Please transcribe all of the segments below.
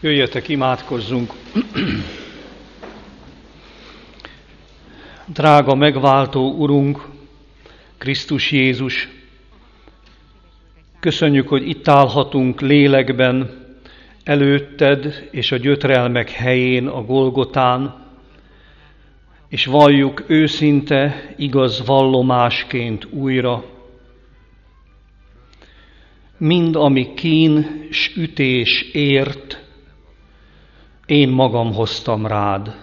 Jöjjetek, imádkozzunk! Drága megváltó Urunk, Krisztus Jézus, köszönjük, hogy itt állhatunk lélekben, előtted és a gyötrelmek helyén, a Golgotán, és valljuk őszinte, igaz vallomásként újra. Mind, ami kín s ütés ért, én magam hoztam rád.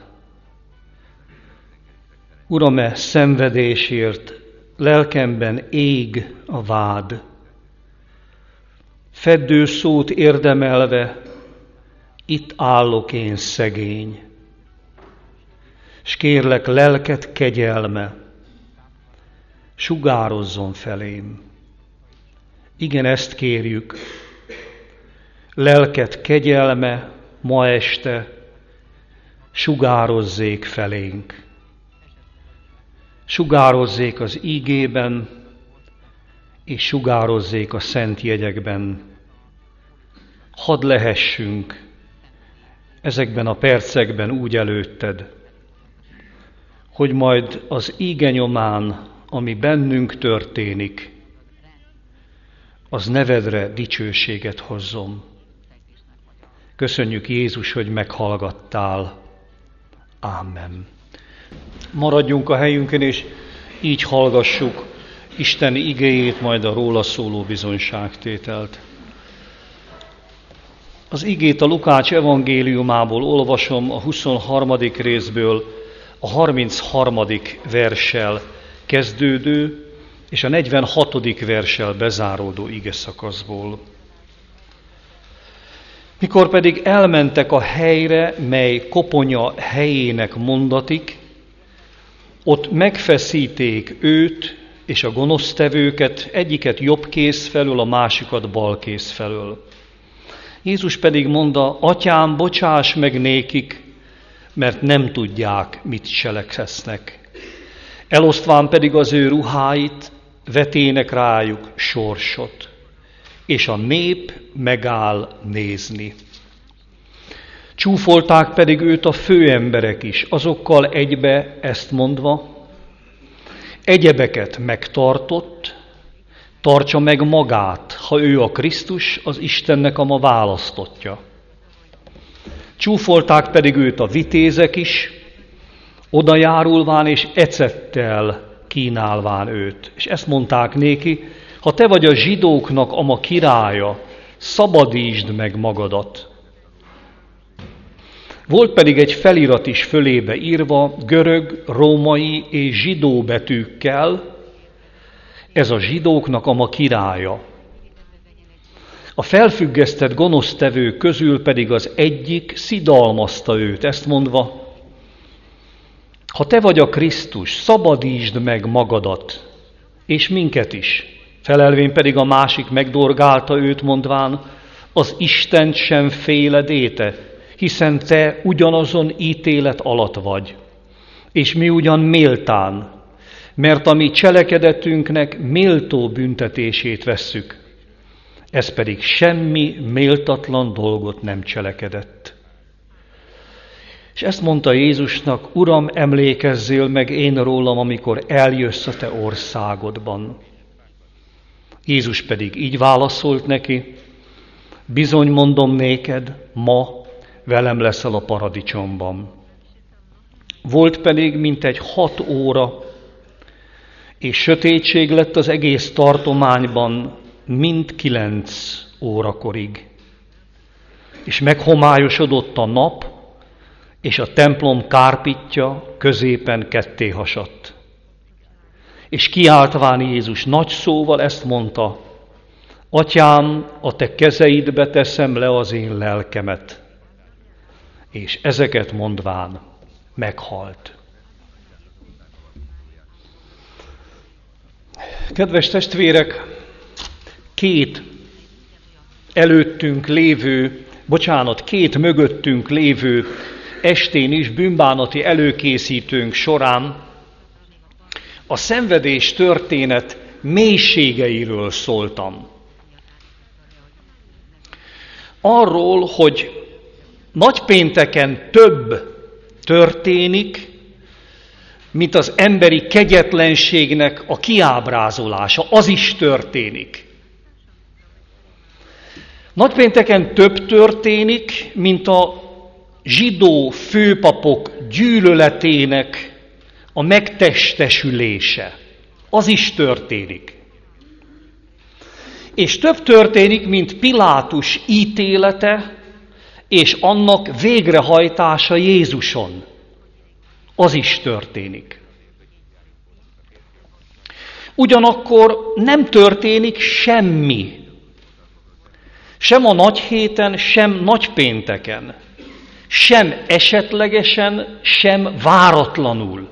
Uram, szenvedésért lelkemben ég a vád. Feddő szót érdemelve, itt állok én szegény. S kérlek, lelked kegyelme, sugározzon felém. Igen, ezt kérjük. Lelked kegyelme ma este sugározzék felénk. Sugározzék az ígében, és sugározzék a szent jegyekben. Hadd lehessünk ezekben a percekben úgy előtted, hogy majd az íge nyomán, ami bennünk történik, az nevedre dicsőséget hozzon. Köszönjük, Jézus, hogy meghallgattál. Ámen. Maradjunk a helyünkön, és így hallgassuk Isten igéjét, majd a róla szóló bizonyságtételt. Az igét a Lukács evangéliumából olvasom, a 23. részből, a 33. verssel kezdődő, és a 46. verssel bezáródó igeszakaszból. Mikor pedig elmentek a helyre, mely koponya helyének mondatik, ott megfeszíték őt és a gonosztevőket, egyiket jobb kéz felől, a másikat bal kéz felől. Jézus pedig mondta: Atyám, bocsáss meg nékik, mert nem tudják, mit cseleksznek. Elosztván pedig az ő ruháit, vetének rájuk sorsot, és a nép megáll nézni. Csúfolták pedig őt a főemberek is, azokkal egybe ezt mondva: egyebeket megtartott, tartsa meg magát, ha ő a Krisztus, az Istennek a ma választottja. Csúfolták pedig őt a vitézek is, odajárulván és ecettel kínálván őt. És ezt mondták néki: ha te vagy a zsidóknak a ma királya, szabadítsd meg magadat. Volt pedig egy felirat is fölébe írva, görög, római és zsidó betűkkel: ez a zsidóknak a ma királya. A felfüggesztett gonosztevők közül pedig az egyik szidalmazta őt, ezt mondva: ha te vagy a Krisztus, szabadítsd meg magadat, és minket is. Felelvén pedig a másik megdorgálta őt, mondván: az Istent sem féled éte, hiszen te ugyanazon ítélet alatt vagy, és mi ugyan méltán, mert a mi cselekedetünknek méltó büntetését vesszük, ez pedig semmi méltatlan dolgot nem cselekedett. És ezt mondta Jézusnak: Uram, emlékezzél meg én rólam, amikor eljössz a te országodban. Jézus pedig így válaszolt neki: bizony mondom néked, ma velem leszel a paradicsomban. Volt pedig mintegy 6 óra, és sötétség lett az egész tartományban, mind 9 órakorig. És meghomályosodott a nap, és a templom kárpitja középen ketté hasadt. És kiáltván Jézus nagy szóval ezt mondta: Atyám, a te kezeidbe teszem le az én lelkemet. És ezeket mondván meghalt. Kedves testvérek, 2 mögöttünk lévő estén is, bűnbánati előkészítőnk során a szenvedés történet mélységeiről szóltam. Arról, hogy nagypénteken több történik, mint az emberi kegyetlenségnek a kiábrázolása. Az is történik. Nagypénteken több történik, mint a zsidó főpapok gyűlöletének a megtestesülése. Az is történik. És több történik, mint Pilátus ítélete és annak végrehajtása Jézuson. Az is történik. Ugyanakkor nem történik semmi. Sem a nagyhéten, sem nagypénteken. Sem esetlegesen, sem váratlanul.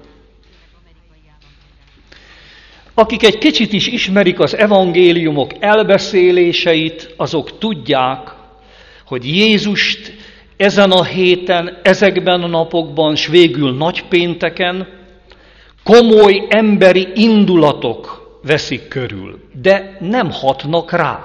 Akik egy kicsit is ismerik az evangéliumok elbeszéléseit, azok tudják, hogy Jézust ezen a héten, ezekben a napokban, s végül nagypénteken komoly emberi indulatok veszik körül, de nem hatnak rá.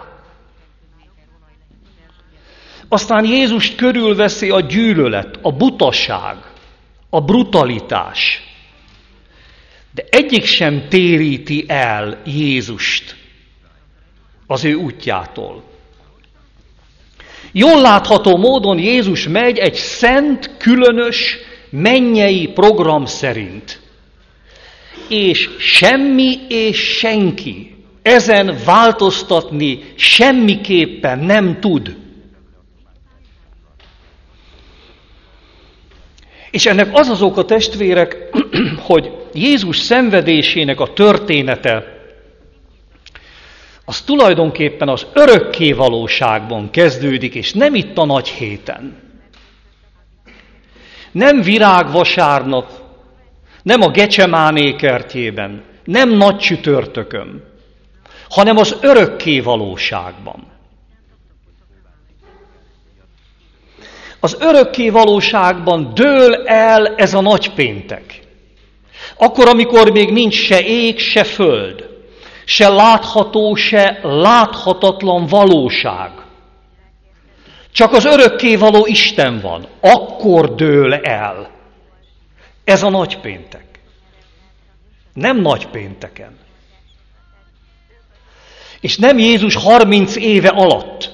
Aztán Jézust körülveszi a gyűlölet, a butaság, a brutalitás. De egyik sem téríti el Jézust az ő útjától. Jól látható módon Jézus megy egy szent, különös, mennyei program szerint. És semmi és senki ezen változtatni semmiképpen nem tud. És ennek az oka, testvérek, hogy Jézus szenvedésének a története, az tulajdonképpen az örökké valóságban kezdődik, és nem itt a nagy héten. Nem virágvasárnap, nem a Gecsemáné kertjében, nem nagy csütörtökön, hanem az örökké valóságban. Az örökké valóságban dől el ez a nagypéntek. Akkor, amikor még nincs se ég, se föld, se látható, se láthatatlan valóság. Csak az örökkévaló Isten van. Akkor dől el. Ez a nagypéntek. Nem nagypénteken. És nem Jézus 30 éve alatt.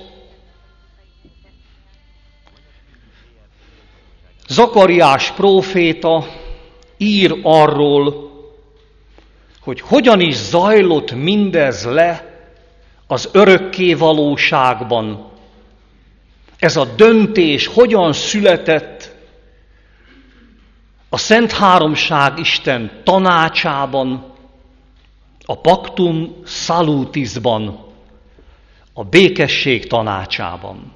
Zakariás próféta ír arról, hogy hogyan is zajlott mindez le az örökké valóságban. Ez a döntés hogyan született a Szent Háromság Isten tanácsában, a Pactum Salutisban, a békesség tanácsában.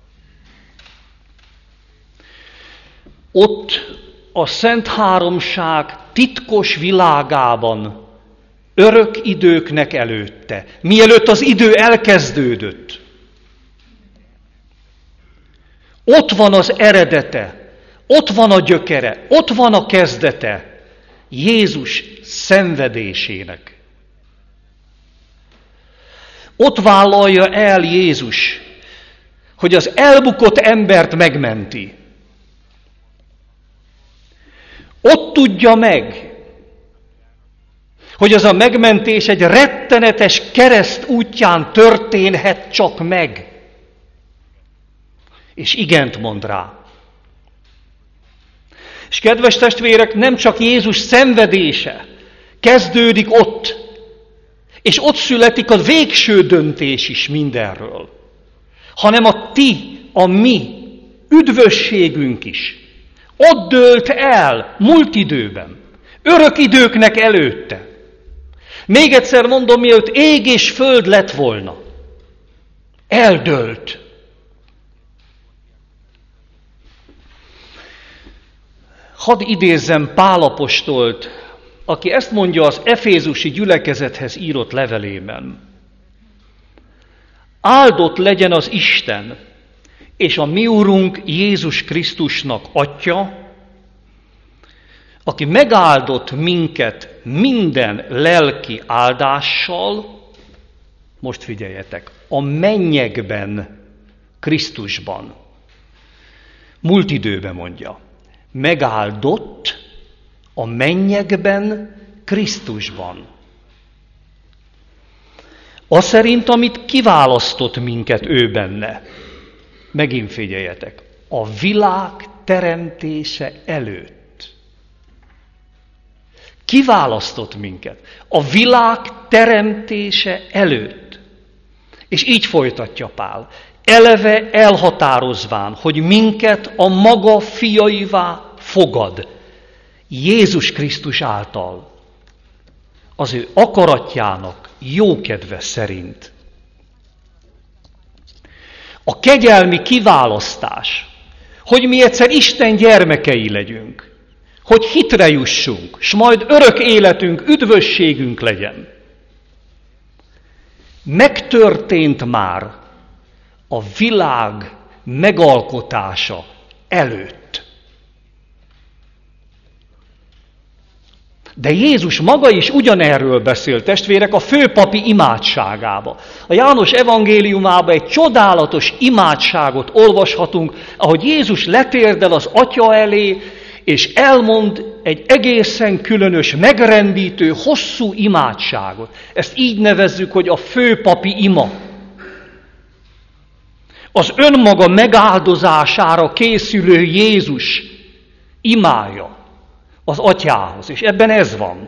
Ott a Szent Háromság titkos világában, örök időknek előtte, mielőtt az idő elkezdődött. Ott van az eredete, ott van a gyökere, ott van a kezdete Jézus szenvedésének. Ott vállalja el Jézus, hogy az elbukott embert megmenti. Ott tudja meg, hogy az a megmentés egy rettenetes kereszt útján történhet csak meg. És igent mond rá. És kedves testvérek, nem csak Jézus szenvedése kezdődik ott, és ott születik a végső döntés is mindenről, hanem a ti, a mi üdvösségünk is. Ott dőlt el, múlt időben, örök időknek előtte. Még egyszer mondom, mielőtt ég és föld lett volna. Eldőlt. Hadd idézzem Pál apostolt, aki ezt mondja az efézusi gyülekezethez írott levelében. Áldott legyen az Isten, és a mi Urunk Jézus Krisztusnak Atya, aki megáldott minket minden lelki áldással, most figyeljetek, a mennyekben, Krisztusban. Múlt időben mondja, megáldott a mennyekben Krisztusban. Az szerint, amit kiválasztott minket ő benne. Megint figyeljetek, a világ teremtése előtt. Kiválasztott minket a világ teremtése előtt. És így folytatja Pál. Eleve elhatározván, hogy minket a maga fiaivá fogad. Jézus Krisztus által. Az ő akaratjának jókedve szerint. A kegyelmi kiválasztás, hogy mi egyszer Isten gyermekei legyünk, hogy hitre jussunk, s majd örök életünk, üdvösségünk legyen. Megtörtént már a világ megalkotása előtt. De Jézus maga is ugyanerről beszél, testvérek, a főpapi imádságába. A János evangéliumában egy csodálatos imádságot olvashatunk, ahogy Jézus letérdel az Atya elé, és elmond egy egészen különös, megrendítő, hosszú imádságot. Ezt így nevezzük, hogy a főpapi ima. Az önmaga megáldozására készülő Jézus imája az Atyához, és ebben ez van.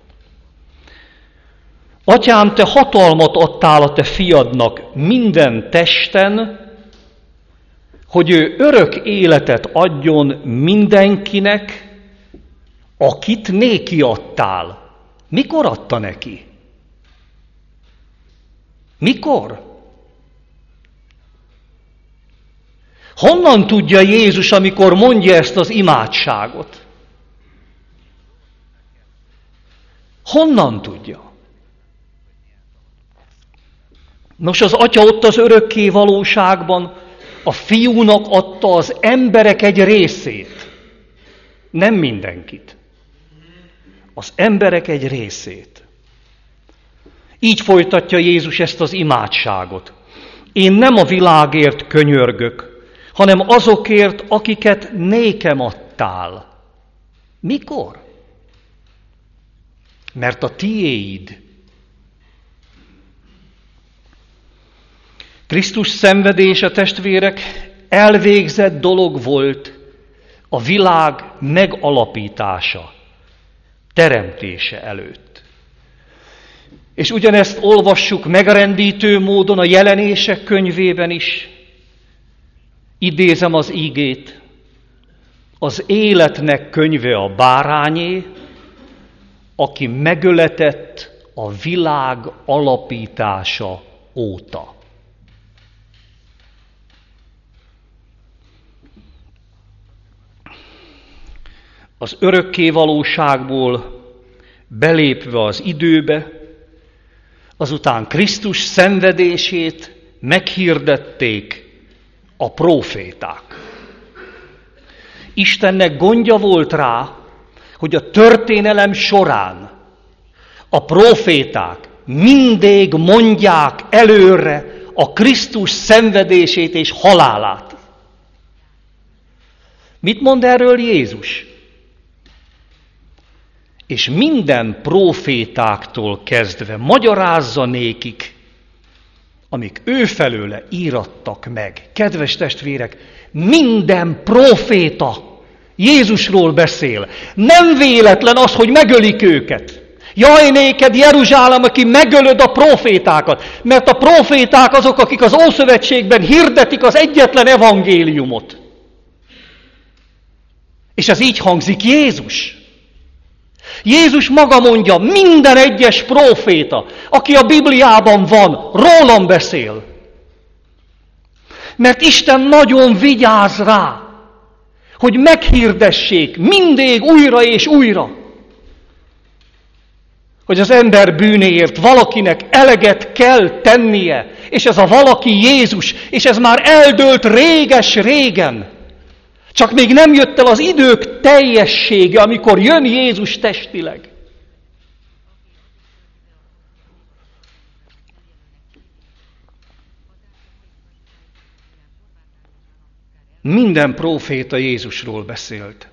Atyám, te hatalmat adtál a te fiadnak minden testen, hogy ő örök életet adjon mindenkinek, akit néki adtál. Mikor adta neki? Mikor? Honnan tudja Jézus, amikor mondja ezt az imádságot? Honnan tudja? Nos, az Atya ott az örökké valóságban a Fiúnak adta az emberek egy részét. Nem mindenkit. Az emberek egy részét. Így folytatja Jézus ezt az imádságot. Én nem a világért könyörgök, hanem azokért, akiket nékem adtál. Mikor? Mert a tiéd. Krisztus szenvedése, testvérek, elvégzett dolog volt a világ megalapítása, teremtése előtt. És ugyanezt olvassuk megrendítő módon a Jelenések könyvében is. Idézem az ígét. Az életnek könyve a bárányé, aki megöletett a világ alapítása óta. Az örökké valóságból belépve az időbe, azután Krisztus szenvedését meghirdették a próféták. Istennek gondja volt rá, hogy a történelem során a próféták mindig mondják előre a Krisztus szenvedését és halálát. Mit mond erről Jézus? És minden prófétáktól kezdve magyarázza nékik, amik ő felőle írattak meg. Kedves testvérek, minden próféta Jézusról beszél. Nem véletlen az, hogy megölik őket. Jaj néked, Jeruzsálem, aki megölöd a prófétákat, mert a próféták azok, akik az Ószövetségben hirdetik az egyetlen evangéliumot. És ez így hangzik Jézus. Jézus maga mondja, minden egyes próféta, aki a Bibliában van, rólam beszél. Mert Isten nagyon vigyáz rá, hogy meghirdessék mindig újra és újra, hogy az ember bűnéért valakinek eleget kell tennie, és ez a valaki Jézus, és ez már eldőlt réges-régen. Csak még nem jött el az idők teljessége, amikor jön Jézus testileg. Minden próféta Jézusról beszélt.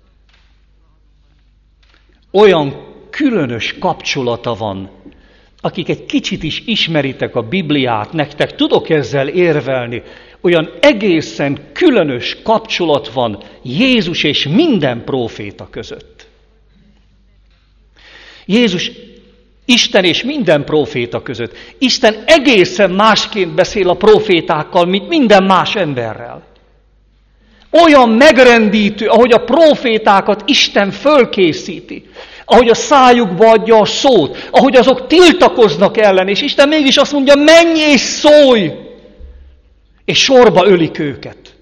Olyan különös kapcsolata van, akik egy kicsit is ismeritek a Bibliát, nektek tudok ezzel érvelni, olyan egészen különös kapcsolat van Jézus és minden próféta között. Jézus, Isten és minden próféta között. Isten egészen másként beszél a prófétákkal, mint minden más emberrel. Olyan megrendítő, ahogy a prófétákat Isten fölkészíti, ahogy a szájukba adja a szót, ahogy azok tiltakoznak ellen, és Isten mégis azt mondja, menj és szólj, és sorba ölik őket.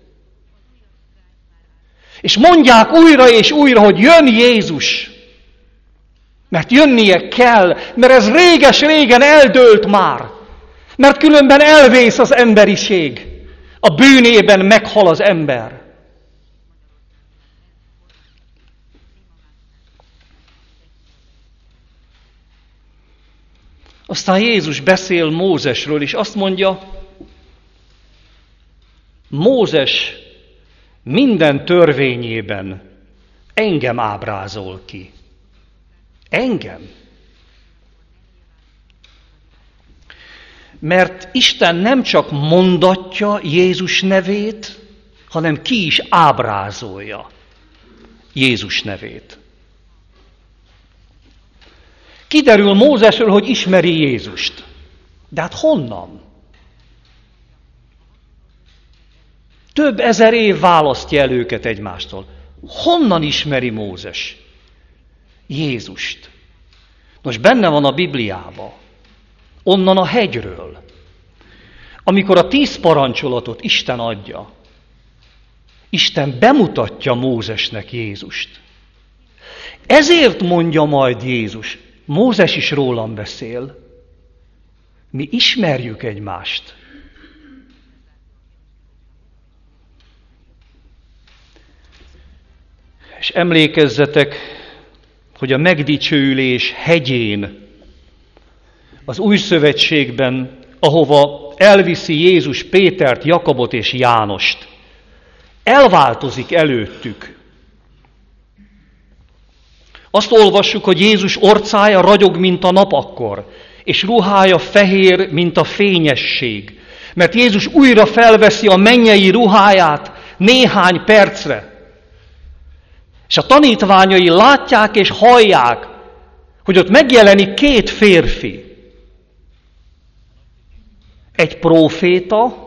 És mondják újra és újra, hogy jön Jézus, mert jönnie kell, mert ez réges-régen eldőlt már, mert különben elvész az emberiség, a bűnében meghal az ember. Aztán Jézus beszél Mózesről, és azt mondja, Mózes minden törvényében engem ábrázol ki. Engem. Mert Isten nem csak mondatja Jézus nevét, hanem ki is ábrázolja Jézus nevét. Kiderül Mózesről, hogy ismeri Jézust. De hát honnan? Több ezer év választja el őket egymástól. Honnan ismeri Mózes Jézust? Most benne van a Bibliában. Onnan a hegyről. Amikor a 10 parancsolatot Isten adja, Isten bemutatja Mózesnek Jézust. Ezért mondja majd Jézus, Mózes is rólam beszél, mi ismerjük egymást. És emlékezzetek, hogy a megdicsőülés hegyén, az új szövetségben, ahova elviszi Jézus Pétert, Jakabot és Jánost, elváltozik előttük. Azt olvassuk, hogy Jézus orcája ragyog, mint a nap akkor, és ruhája fehér, mint a fényesség. Mert Jézus újra felveszi a mennyei ruháját néhány percre. És a tanítványai látják és hallják, hogy ott megjelenik 2 férfi. Egy próféta,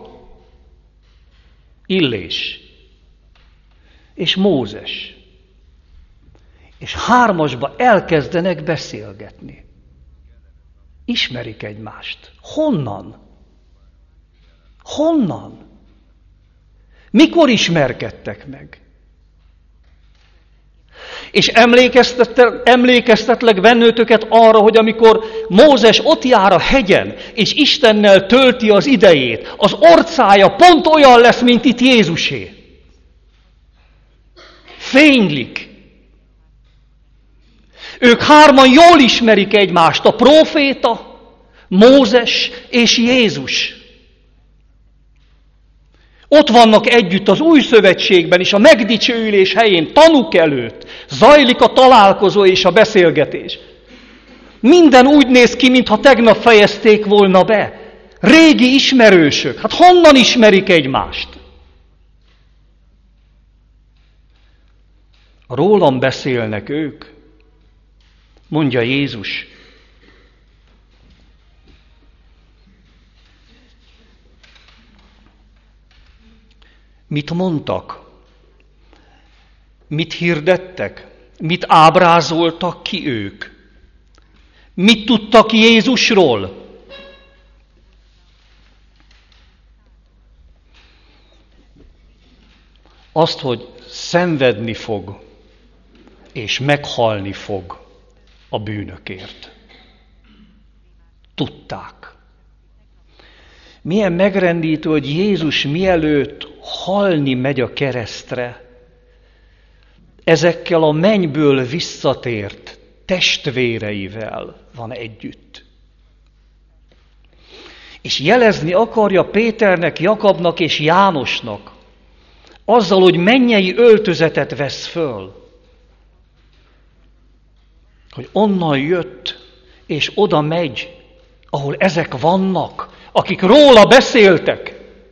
Illés, és Mózes. És 3-asba elkezdenek beszélgetni. Ismerik egymást. Honnan? Honnan? Mikor ismerkedtek meg? És emlékeztetlek bennőtöket arra, hogy amikor Mózes ott jár a hegyen, és Istennel tölti az idejét, az orcája pont olyan lesz, mint itt Jézusé. Fénylik. Ők 3 jól ismerik egymást, a próféta, Mózes és Jézus. Ott vannak együtt az új szövetségben is, a megdicsőülés helyén, tanúk előtt. Zajlik a találkozó és a beszélgetés. Minden úgy néz ki, mintha tegnap fejezték volna be. Régi ismerősök. Hát honnan ismerik egymást? Rólam beszélnek ők, mondja Jézus. Mit mondtak? Mit hirdettek? Mit ábrázoltak ki ők? Mit tudtak Jézusról? Azt, hogy szenvedni fog, és meghalni fog a bűnökért. Tudták. Milyen megrendítő, hogy Jézus mielőtt halni megy a keresztre, ezekkel a mennyből visszatért testvéreivel van együtt. És jelezni akarja Péternek, Jakabnak és Jánosnak, azzal, hogy mennyei öltözetet vesz föl, hogy onnan jött, és oda megy, ahol ezek vannak, akik róla beszéltek.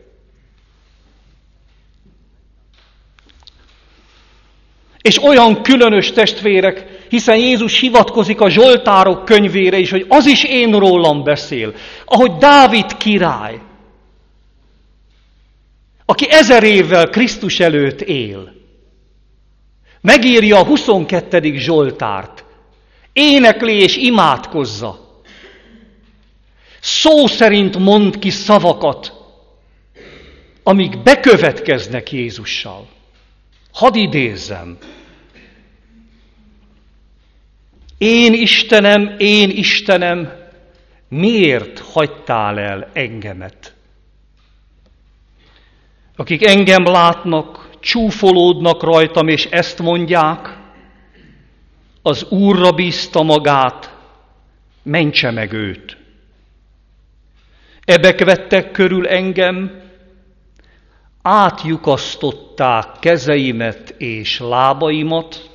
És olyan különös testvérek, hiszen Jézus hivatkozik a Zsoltárok könyvére is, hogy az is én rólam beszél, ahogy Dávid király, aki 1000 évvel Krisztus előtt él. Megírja a 22. Zsoltárt, énekli és imádkozza. Szó szerint mond ki szavakat, amik bekövetkeznek Jézussal. Hadd idézzem. Én Istenem, miért hagytál el engemet? Akik engem látnak, csúfolódnak rajtam, és ezt mondják, az Úrra bízta magát, mentse meg őt. Ebek vettek körül engem, átlyukasztották kezeimet és lábaimat,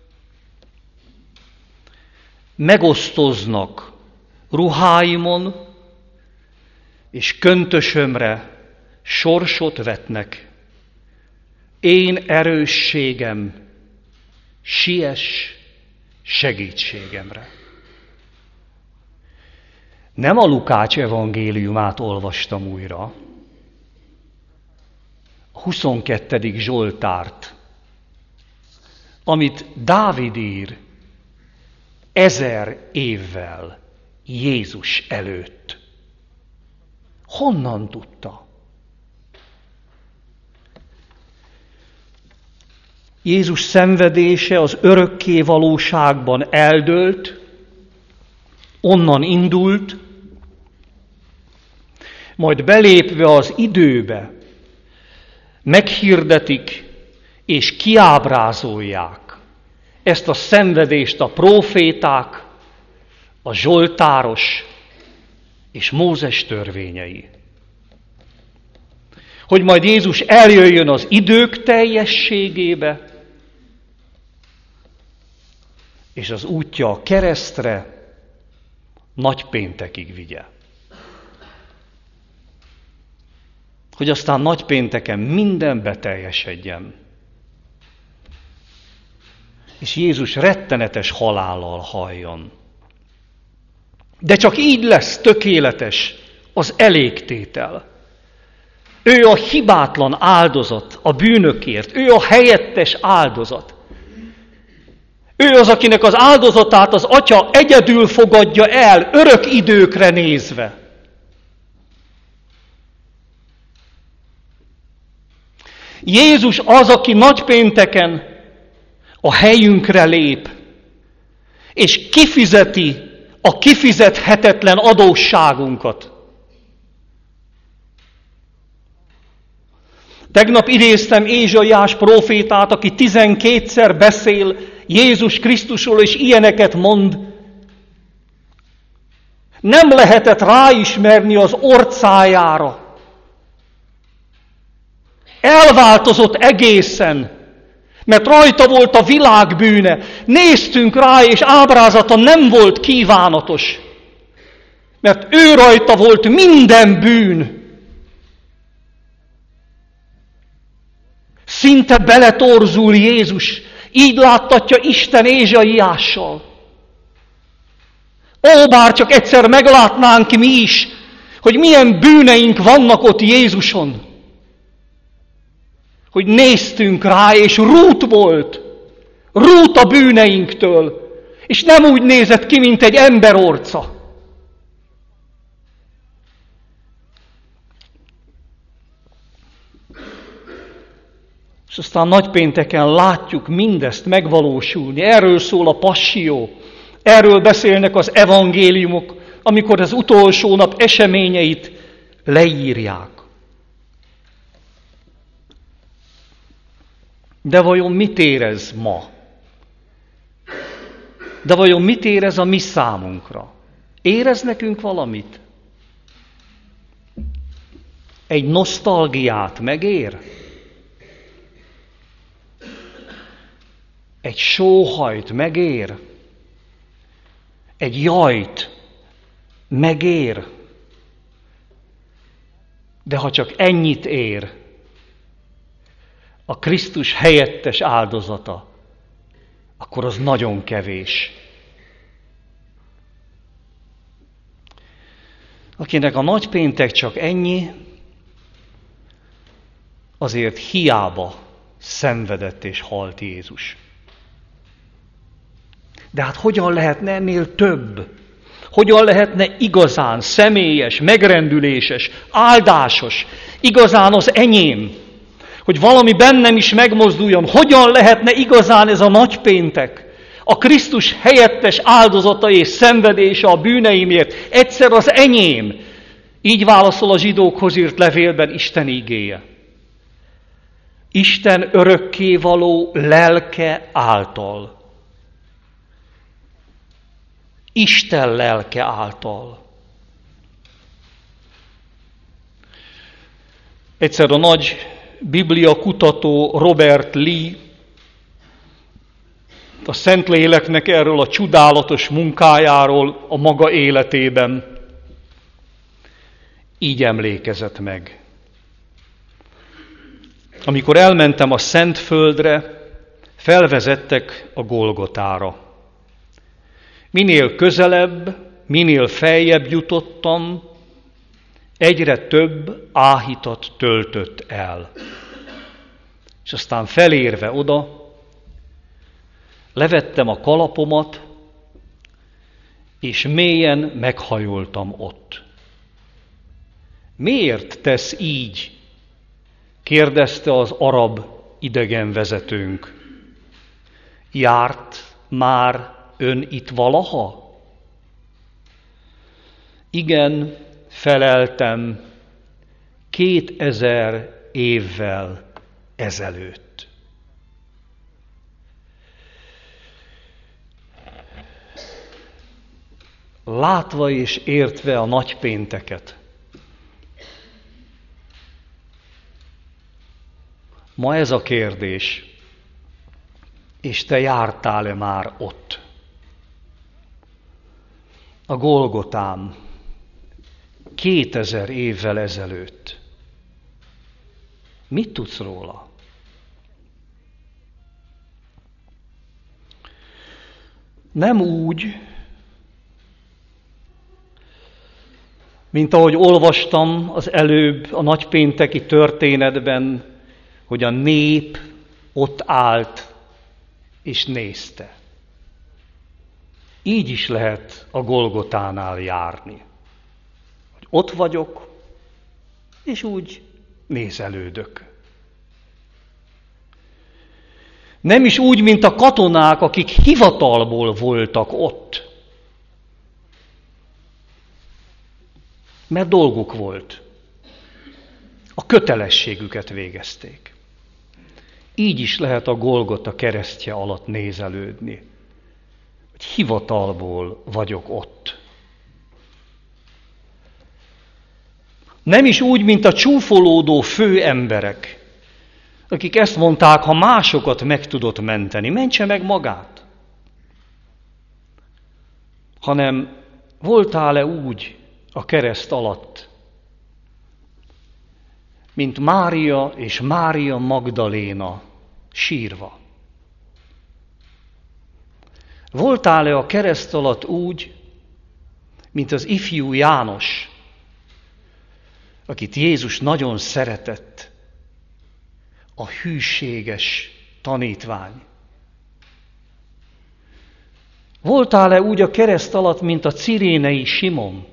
megosztoznak ruháimon, és köntösömre sorsot vetnek. Én erősségem, siess segítségemre. Nem a Lukács evangéliumát olvastam újra, a 22. Zsoltárt, amit Dávid ír 1000 évvel Jézus előtt. Honnan tudta? Jézus szenvedése az örökké valóságban eldőlt, onnan indult, majd belépve az időbe, meghirdetik és kiábrázolják ezt a szenvedést a próféták, a zsoltáros és Mózes törvényei. Hogy majd Jézus eljöjjön az idők teljességébe, és az útja a keresztre nagypéntekig vigye. Hogy aztán nagypénteken minden beteljesedjen. És Jézus rettenetes halállal halljon. De csak így lesz tökéletes az elégtétel. Ő a hibátlan áldozat a bűnökért, ő a helyettes áldozat. Ő az, akinek az áldozatát az Atya egyedül fogadja el, örök időkre nézve. Jézus az, aki nagypénteken a helyünkre lép, és kifizeti a kifizethetetlen adósságunkat. Tegnap idéztem Ézsaiás prófétát, aki 12-szer beszél Jézus Krisztusról, és ilyeneket mond. Nem lehetett ráismerni az orcájára. Elváltozott egészen, mert rajta volt a világ bűne. Néztünk rá, és ábrázata nem volt kívánatos, mert ő rajta volt minden bűn. Szinte beletorzul Jézus, így láttatja Isten Ézsaiással. Ó, bár csak egyszer meglátnánk mi is, hogy milyen bűneink vannak ott Jézuson. Hogy néztünk rá, és rút volt. Rút a bűneinktől. És nem úgy nézett ki, mint egy emberorca. És aztán nagypénteken látjuk mindezt megvalósulni. Erről szól a passió. Erről beszélnek az evangéliumok, amikor az utolsó nap eseményeit leírják. De vajon mit érez ma? De vajon mit érez a mi számunkra? Érez nekünk valamit? Egy nosztalgiát megér? egy sóhajt megér? Egy jajt megér? De ha csak ennyit ér a Krisztus helyettes áldozata, akkor az nagyon kevés. Akinek a nagypéntek csak ennyi, azért hiába szenvedett és halt Jézus. De hát hogyan lehetne ennél több? Hogyan lehetne igazán személyes, megrendüléses, áldásos, igazán az enyém, hogy valami bennem is megmozduljon? Hogyan lehetne igazán ez a nagypéntek? A Krisztus helyettes áldozata és szenvedése a bűneimért egyszer az enyém. Így válaszol a zsidókhoz írt levélben Isten igéje. Isten örökkévaló lelke által. Isten lelke által. Egyszer a nagy Biblia kutató Robert Lee a Szentléleknek erről a csodálatos munkájáról a maga életében így emlékezett meg. Amikor elmentem a Szentföldre, felvezettek a Golgotára. Minél közelebb, minél feljebb jutottam, egyre több áhítat töltött el. És aztán felérve oda, levettem a kalapomat, és mélyen meghajoltam ott. Miért tesz így? Kérdezte az arab idegenvezetőnk. Járt már ön itt valaha? Igen, feleltem, 2000 évvel ezelőtt. Látva és értve a nagypénteket, ma ez a kérdés, és te jártál-e már ott? A Golgotán 2000 évvel ezelőtt. Mit tudsz róla? Nem úgy, mint ahogy olvastam az előbb a nagypénteki történetben, hogy a nép ott állt és nézte. Így is lehet a Golgotánál járni. Hogy ott vagyok, és úgy nézelődök. Nem is úgy, mint a katonák, akik hivatalból voltak ott. Mert dolguk volt. A kötelességüket végezték. Így is lehet a Golgota keresztje alatt nézelődni. Hogy hivatalból vagyok ott. Nem is úgy, mint a csúfolódó főemberek, akik ezt mondták, ha másokat meg tudod menteni, mentse meg magát. Hanem voltál-e úgy a kereszt alatt, mint Mária és Mária Magdaléna sírva? Voltál-e a kereszt alatt úgy, mint az ifjú János, akit Jézus nagyon szeretett, a hűséges tanítvány? Voltál-e úgy a kereszt alatt, mint a cirénei Simon,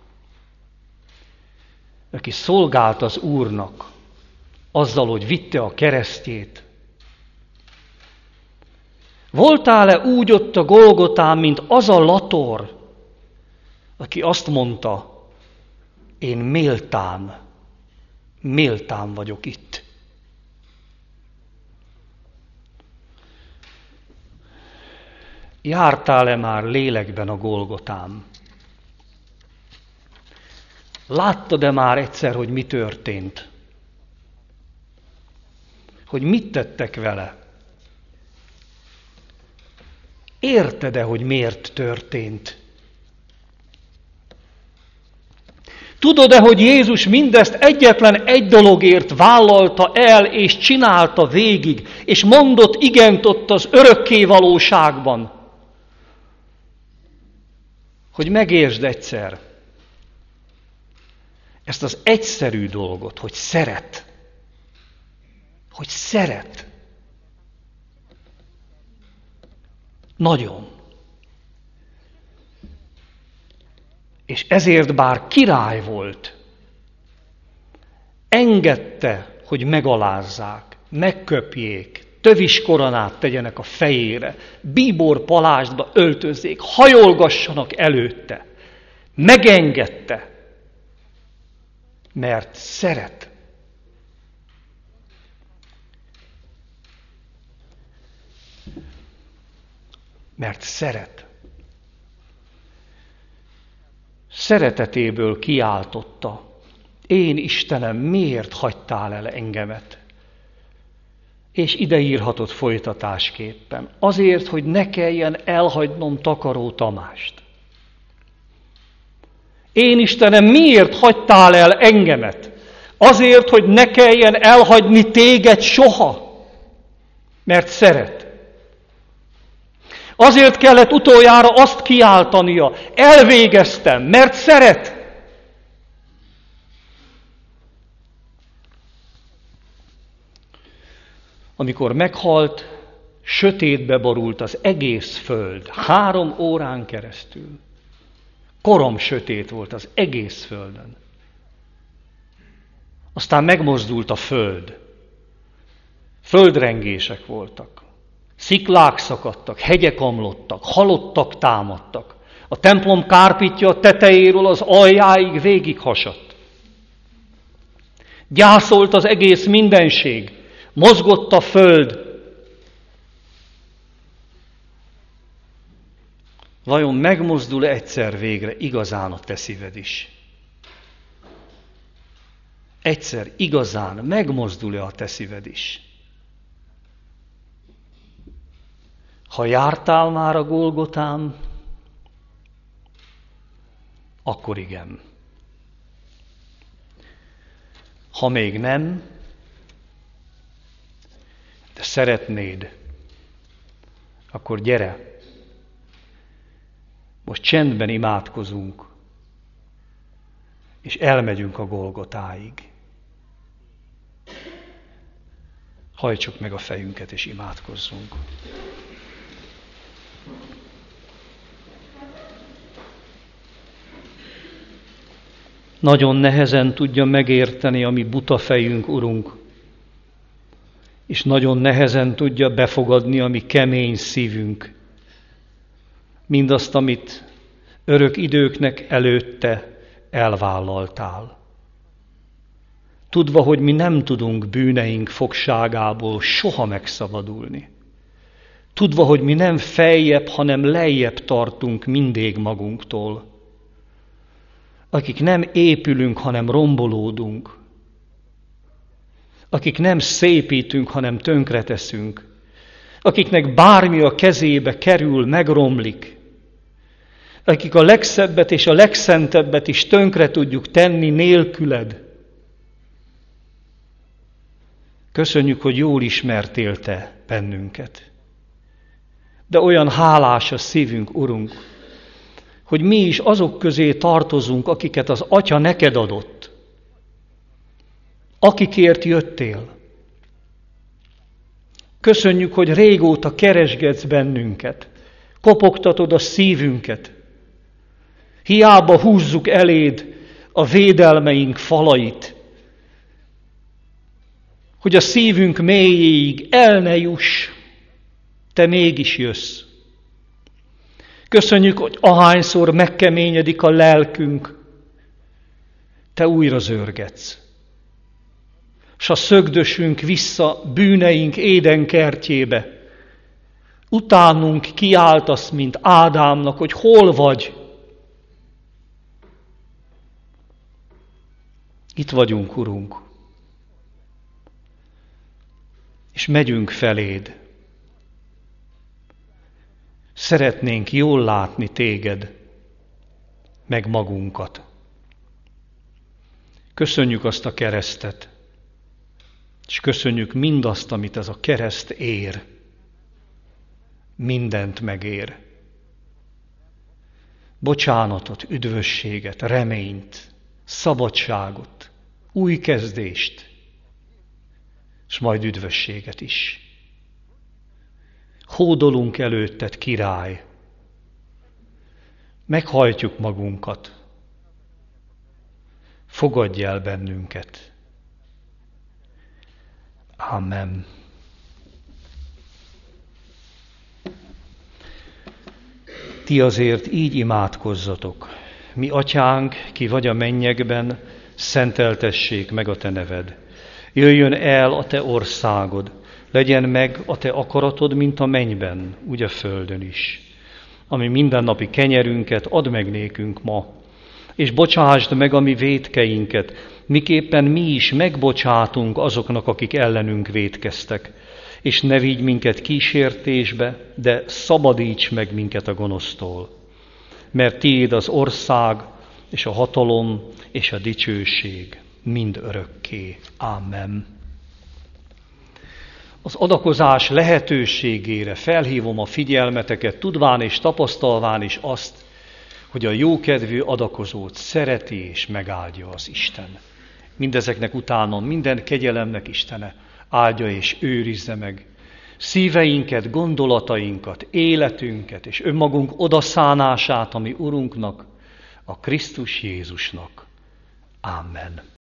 aki szolgált az Úrnak azzal, hogy vitte a keresztjét? Voltál-e úgy ott a Golgotán, mint az a lator, aki azt mondta, én méltán vagyok itt. Jártál-e már lélekben a Golgotán? Láttad-e már egyszer, hogy mi történt? Hogy mit tettek vele? Érted-e, hogy miért történt? Tudod-e, hogy Jézus mindezt egyetlen egy dologért vállalta el, és csinálta végig, és mondott igent ott az örökké valóságban? Hogy megértsd egyszer ezt az egyszerű dolgot, hogy szeret. Hogy szeret. Nagyon. És ezért bár király volt, engedte, hogy megalázzák, megköpjék, tövis koronát tegyenek a fejére, bíbor palástba öltözzék, hajolgassanak előtte. Megengedte, mert szeret. Mert szeret. Szeretetéből kiáltotta: én Istenem, miért hagytál el engemet? És ide írhatod folytatásképpen: azért, hogy ne kelljen elhagynom Takaró Tamást. Én Istenem, miért hagytál el engemet? Azért, hogy ne kelljen elhagyni téged soha, mert szeret. Azért kellett utoljára azt kiáltania: elvégeztem, mert szeret. Amikor meghalt, sötétbe borult az egész föld, 3 órán keresztül. Korom sötét volt az egész földön. Aztán megmozdult a föld. Földrengések voltak. Sziklák szakadtak, hegyek omlottak, halottak támadtak. A templom kárpitja a tetejéről az aljáig végighasadt. Gyászolt az egész mindenség, mozgott a föld. Vajon megmozdul egyszer végre igazán a te szíved is? Egyszer igazán megmozdul-e a te szíved is? Ha jártál már a Golgotán, akkor igen. Ha még nem, de szeretnéd, akkor gyere. Most csendben imádkozunk, és elmegyünk a Golgotáig. Hajtsuk meg a fejünket, és imádkozzunk. Nagyon nehezen tudja megérteni a mi buta fejünk, Urunk, és nagyon nehezen tudja befogadni a mi kemény szívünk mindazt, amit örök időknek előtte elvállaltál. Tudva, hogy mi nem tudunk bűneink fogságából soha megszabadulni. Tudva, hogy mi nem feljebb, hanem lejjebb tartunk mindig magunktól. Akik nem épülünk, hanem rombolódunk. Akik nem szépítünk, hanem tönkreteszünk. Akiknek bármi a kezébe kerül, megromlik. Akik a legszebbet és a legszentebbet is tönkre tudjuk tenni nélküled. Köszönjük, hogy jól ismertél te bennünket. De olyan hálás a szívünk, Urunk, hogy mi is azok közé tartozunk, akiket az Atya neked adott. Akikért jöttél. Köszönjük, hogy régóta keresgetsz bennünket. Kopogtatod a szívünket. Hiába húzzuk eléd a védelmeink falait, hogy a szívünk mélyéig el ne juss, te mégis jössz. Köszönjük, hogy ahányszor megkeményedik a lelkünk, te újra zörgetsz. S a szögdösünk vissza bűneink édenkertjébe. Utánunk kiáltasz, mint Ádámnak, hogy hol vagy. Itt vagyunk, Urunk. És megyünk feléd. Szeretnénk jól látni téged, meg magunkat. Köszönjük azt a keresztet, és köszönjük mindazt, amit ez a kereszt ér. Mindent megér. Bocsánatot, üdvösséget, reményt, szabadságot, új kezdést, és majd üdvösséget is. Hódolunk előtted, király, meghajtjuk magunkat, fogadj el bennünket. Amen. Ti azért így imádkozzatok. Mi atyánk, ki vagy a mennyekben, szenteltessék meg a te neved. Jöjjön el a te országod, legyen meg a te akaratod, mint a mennyben, úgy a földön is. Ami mindennapi kenyerünket add meg nékünk ma, és bocsásd meg a mi vétkeinket, miképpen mi is megbocsátunk azoknak, akik ellenünk vétkeztek. És ne vigy minket kísértésbe, de szabadíts meg minket a gonosztól. Mert tiéd az ország, és a hatalom, és a dicsőség mind örökké. Amen. Az adakozás lehetőségére felhívom a figyelmeteket, tudván és tapasztalván is azt, hogy a jókedvű adakozót szereti és megáldja az Isten. Mindezeknek utána minden kegyelemnek Istene áldja és őrizze meg szíveinket, gondolatainkat, életünket és önmagunk odaszánását a mi Urunknak, a Krisztus Jézusnak. Amen.